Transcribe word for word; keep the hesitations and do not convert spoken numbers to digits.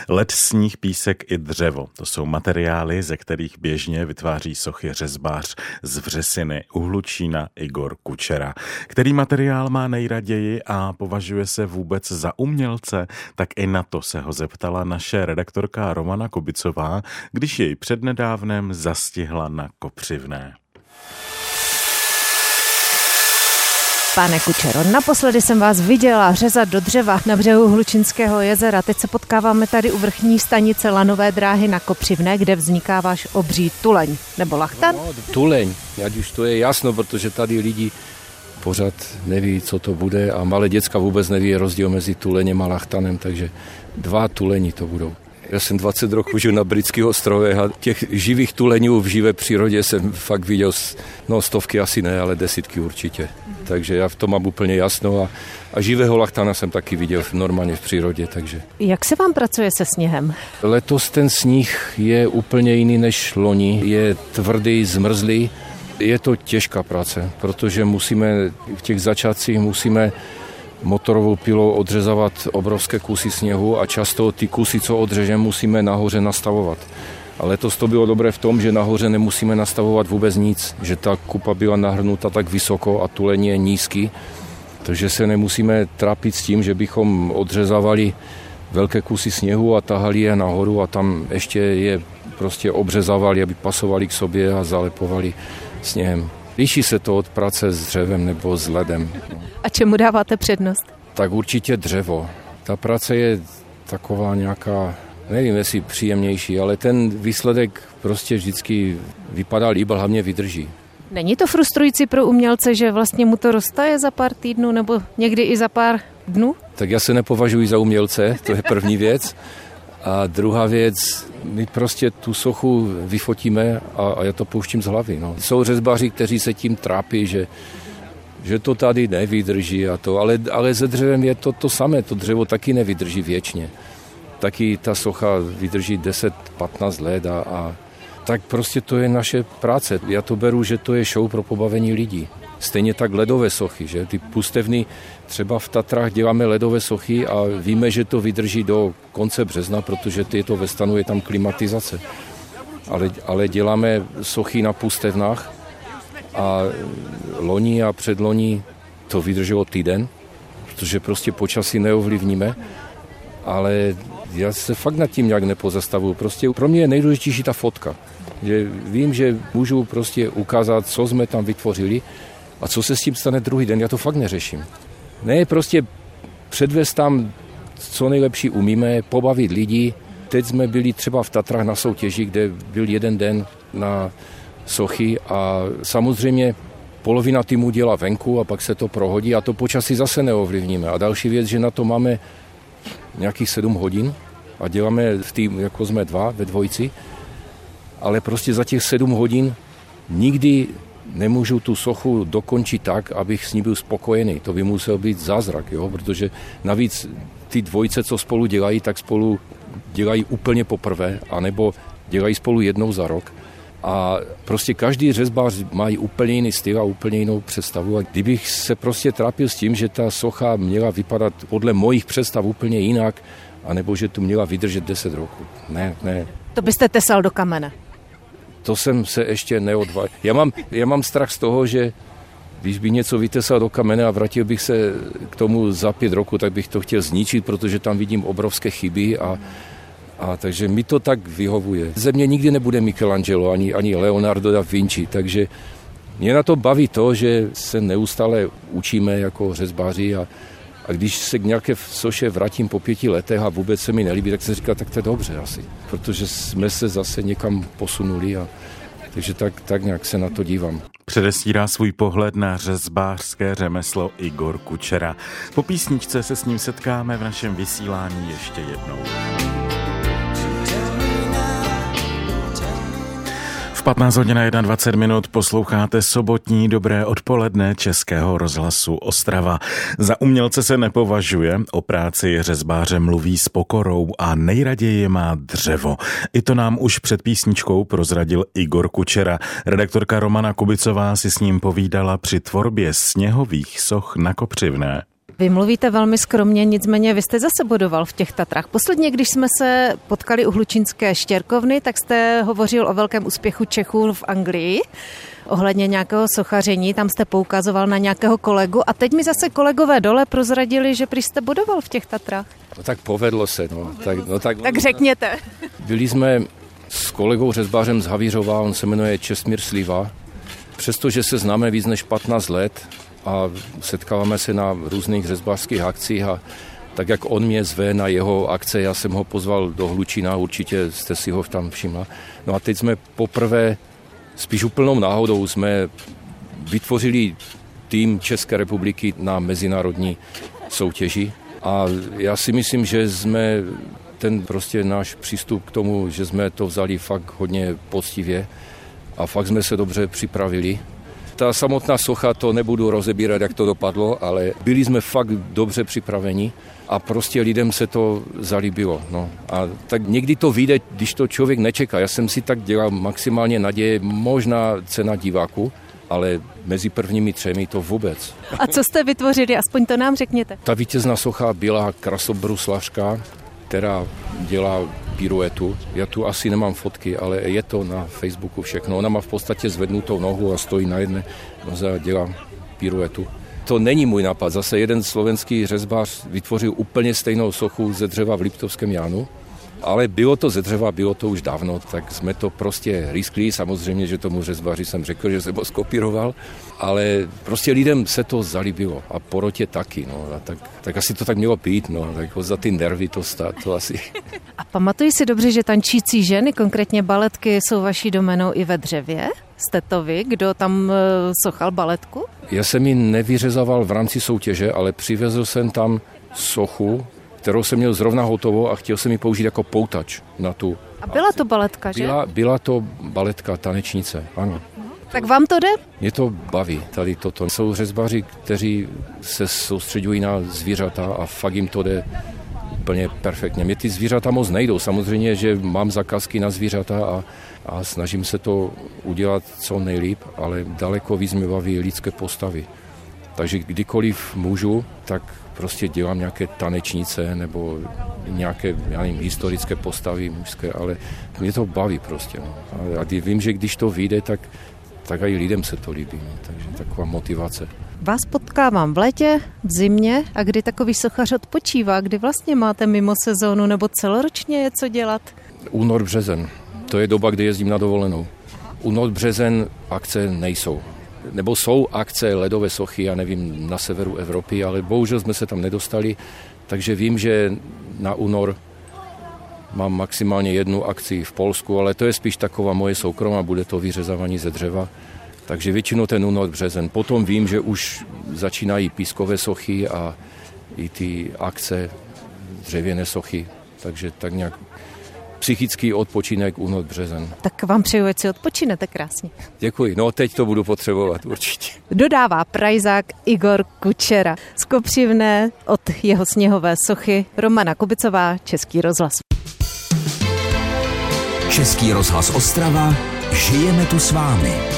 Led, sníh, písek i dřevo. To jsou materiály, ze kterých běžně vytváří sochy řezbář z Vřesiny u Hlučína Igor Kučera. Který materiál má nejraději a považuje se vůbec za umělce, tak i na to se ho zeptala naše redaktorka Romana Kubicová, když jej přednedávnem zastihla na Kopřivné. Pane Kučero, naposledy jsem vás viděla řezat do dřeva na břehu Hlučínského jezera. Teď se potkáváme tady u vrchní stanice lanové dráhy na Kopřivné, kde vzniká váš obří tuleň, nebo lachtan? No, tuleň, ať už to je jasno, protože tady lidi pořád neví, co to bude a malé děcka vůbec neví rozdíl mezi tuleněm a lachtanem, takže dva tuleni to budou. Já jsem dvacet roků žil na britských ostrovech a těch živých tuleňů v živé přírodě jsem fakt viděl, no stovky asi ne, ale desítky určitě. Takže já v tom mám úplně jasno a, a živého lachtana jsem taky viděl normálně v přírodě. Takže. Jak se vám pracuje se sněhem? Letos ten sníh je úplně jiný než loni, je tvrdý, zmrzlý. Je to těžká práce, protože musíme v těch začátcích musíme motorovou pilou odřezovat obrovské kusy sněhu a často ty kusy, co odřežeme, musíme nahoře nastavovat. A letos to bylo dobré v tom, že nahoře nemusíme nastavovat vůbec nic, že ta kupa byla nahrnuta tak vysoko a tuleň je nízký, takže se nemusíme trápit s tím, že bychom odřezávali velké kusy sněhu a tahali je nahoru a tam ještě je prostě obřezávali, aby pasovali k sobě a zalepovali sněhem. Liší se to od práce s dřevem nebo s ledem. A čemu dáváte přednost? Tak určitě dřevo. Ta práce je taková nějaká, nevím, jestli příjemnější, ale ten výsledek prostě vždycky vypadá líp a hlavně vydrží. Není to frustrující pro umělce, že vlastně mu to roztaje za pár týdnů nebo někdy i za pár dnů? Tak já se nepovažuji za umělce, to je první věc. A druhá věc, my prostě tu sochu vyfotíme a, a já to pouštím z hlavy. No. Jsou řezbáři, kteří se tím trápí, že, že to tady nevydrží a to, ale, ale se dřevem je to to samé, to dřevo taky nevydrží věčně. Taky ta socha vydrží deset patnáct let a, a tak prostě to je naše práce. Já to beru, že to je show pro pobavení lidí. Stejně tak ledové sochy, že ty pustevny, třeba v Tatrách děláme ledové sochy a víme, že to vydrží do konce března, protože je to ve stanu, je tam klimatizace. Ale, ale děláme sochy na pustevnách a loni a předloni to vydrželo týden, protože prostě počasí neovlivníme, ale já se fakt nad tím nějak nepozastavuju. Prostě pro mě je nejdůležitější ta fotka. Že vím, že můžu prostě ukázat, co jsme tam vytvořili a co se s tím stane druhý den, já to fakt neřeším. Ne, prostě předvést tam, co nejlepší umíme, pobavit lidi. Teď jsme byli třeba v Tatrách na soutěži, kde byl jeden den na sochy a samozřejmě polovina týmu dělá venku a pak se to prohodí a to počasí zase neovlivníme. A další věc, že na to máme nějakých sedm hodin a děláme v týmu, jako jsme dva, ve dvojici, ale prostě za těch sedm hodin nikdy nemůžu tu sochu dokončit tak, abych s ní byl spokojený. To by musel být zázrak, jo? Protože navíc ty dvojice, co spolu dělají, tak spolu dělají úplně poprvé, anebo dělají spolu jednou za rok. A prostě každý řezbář má úplně jiný styl a úplně jinou představu. A kdybych se prostě trápil s tím, že ta socha měla vypadat podle mojich představ úplně jinak, anebo že tu měla vydržet deset roků. Ne, ne. To byste tesal do kamene. To jsem se ještě neodvážil. Já mám, já mám strach z toho, že když bych něco vytesal do kamene a vrátil bych se k tomu za pět roku, tak bych to chtěl zničit, protože tam vidím obrovské chyby a, a takže mi to tak vyhovuje. Ze mě nikdy nebude Michelangelo ani, ani Leonardo da Vinci, takže mě na to baví to, že se neustále učíme jako řezbáři a, a když se k nějaké soše vrátím po pěti letech a vůbec se mi nelíbí, tak se říká, tak to je dobře asi, protože jsme se zase někam posunuli a takže tak, tak nějak se na to dívám. Předestírá svůj pohled na řezbářské řemeslo Igor Kučera. Po písničce se s ním setkáme v našem vysílání ještě jednou. patnáct hodin a dvacet jedna minut posloucháte sobotní dobré odpoledne Českého rozhlasu Ostrava. Za umělce se nepovažuje, o práci řezbáře mluví s pokorou a nejraději má dřevo. I to nám už před písničkou prozradil Igor Kučera. Redaktorka Romana Kubicová si s ním povídala při tvorbě sněhových soch na Kopřivné. Vy mluvíte velmi skromně, nicméně vy jste zase bodoval v těch Tatrách. Posledně, když jsme se potkali u Hlučínské štěrkovny, tak jste hovořil o velkém úspěchu Čechů v Anglii, ohledně nějakého sochaření, tam jste poukazoval na nějakého kolegu a teď mi zase kolegové dole prozradili, že prý jste bodoval v těch Tatrách. No tak povedlo se. No. Povedlo tak, no, tak, tak řekněte. Byli jsme s kolegou řezbářem z Havířova, on se jmenuje Čestmír Sliva. Přestože se známe víc než patnáct let a setkáváme se na různých řezbářských akcích a tak jak on mě zve na jeho akce, já jsem ho pozval do Hlučína, určitě jste si ho tam všimla. No a teď jsme poprvé, spíš úplnou náhodou, jsme vytvořili tým České republiky na mezinárodní soutěži a já si myslím, že jsme ten prostě náš přístup k tomu, že jsme to vzali fakt hodně poctivě a fakt jsme se dobře připravili. Ta samotná socha, to nebudu rozebírat, jak to dopadlo, ale byli jsme fakt dobře připraveni a prostě lidem se to zalíbilo. No. A tak někdy to vyjde, když to člověk nečeká. Já jsem si tak dělal maximálně naděje, možná cena diváku, ale mezi prvními třemi to vůbec. A co jste vytvořili, aspoň to nám řekněte. Ta vítězná socha byla krasobruslařka, která dělá piruetu. Já tu asi nemám fotky, ale je to na Facebooku všechno. Ona má v podstatě zvednutou nohu a stojí na jedné noze a dělá piruetu. To není můj nápad. Zase jeden slovenský řezbář vytvořil úplně stejnou sochu ze dřeva v Liptovském Jánu, ale bylo to ze dřeva, bylo to už dávno, tak jsme to prostě riskli. Samozřejmě, že tomu řezbáři jsem řekl, že jsem ho skopíroval, ale prostě lidem se to zalíbilo a porotě taky. No. A tak, tak asi to tak mělo být, no. Tak za ty nervy to stát, to asi. A pamatuji si dobře, že tančící ženy, konkrétně baletky, jsou vaší domenou i ve dřevě? Jste to vy, kdo tam sochal baletku? Já jsem ji nevyřezoval v rámci soutěže, ale přivezl jsem tam sochu, kterou jsem měl zrovna hotovou a chtěl jsem ji použít jako poutač na tu. A byla to baletka, že? Byla, byla to baletka, tanečnice, ano. Tak vám to jde? Mě to baví, tady toto. Jsou řezbaři, kteří se soustředují na zvířata a fakt jim to jde úplně perfektně. Mě ty zvířata moc nejdou. Samozřejmě, že mám zakázky na zvířata a, a snažím se to udělat co nejlíp, ale daleko víc mě baví lidské postavy. Takže kdykoliv můžu, tak prostě dělám nějaké tanečnice nebo nějaké, já nevím, historické postavy mužské, ale mě to baví prostě. No. A, a vím, že když to vyjde, tak, tak i lidem se to líbí. No. Takže taková motivace. Vás potkávám v létě, v zimě a kdy takový sochař odpočívá, kdy vlastně máte mimo sezónu nebo celoročně je co dělat? Únor, březen. To je doba, kdy jezdím na dovolenou. Únor, březen akce nejsou. Nebo jsou akce ledové sochy, já nevím, na severu Evropy, ale bohužel jsme se tam nedostali, takže vím, že na únor mám maximálně jednu akci v Polsku, ale to je spíš taková moje soukromá, bude to vyřezávání ze dřeva, takže většinou ten únor, březen. Potom vím, že už začínají pískové sochy a i ty akce dřevěné sochy, takže tak nějak psychický odpočinek únor, březen. Tak vám přeju, ať si odpočinete krásně. Děkuji, no teď to budu potřebovat určitě. Dodává prajzák Igor Kučera. Z Kopřivné od jeho sněhové sochy Romana Kubicová, Český rozhlas. Český rozhlas Ostrava, žijeme tu s vámi.